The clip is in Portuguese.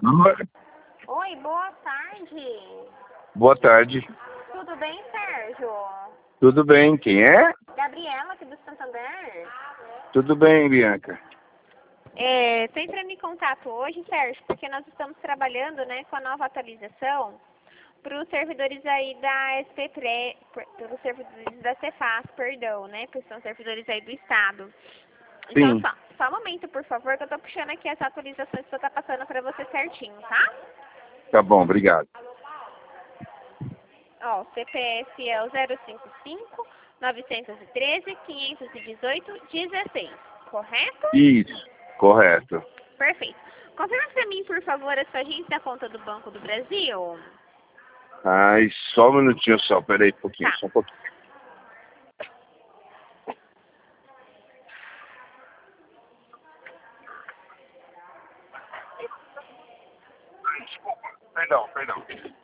Oi, boa tarde. Boa tarde. Tudo bem, Sérgio? Tudo bem? Quem é? Gabriela, aqui do Santander. Tudo bem, Bianca. Estou entrando em contato hoje, Sérgio, porque nós estamos trabalhando, né, com a nova atualização para os servidores aí da SP3, pelos servidores da Cefaz, perdão, né, porque são servidores aí do Estado. Então, Sim. só um momento, por favor, que eu estou puxando aqui as atualizações que eu estou passando para você certinho, tá? Tá bom, obrigado. Ó, o CPF é o 055 913 518 16, correto? Isso, correto. Perfeito. Confirma para mim, por favor, a sua agência da conta do Banco do Brasil. Ai, só um minutinho só, peraí um pouquinho, Tá. só um pouquinho. Desculpa, perdão.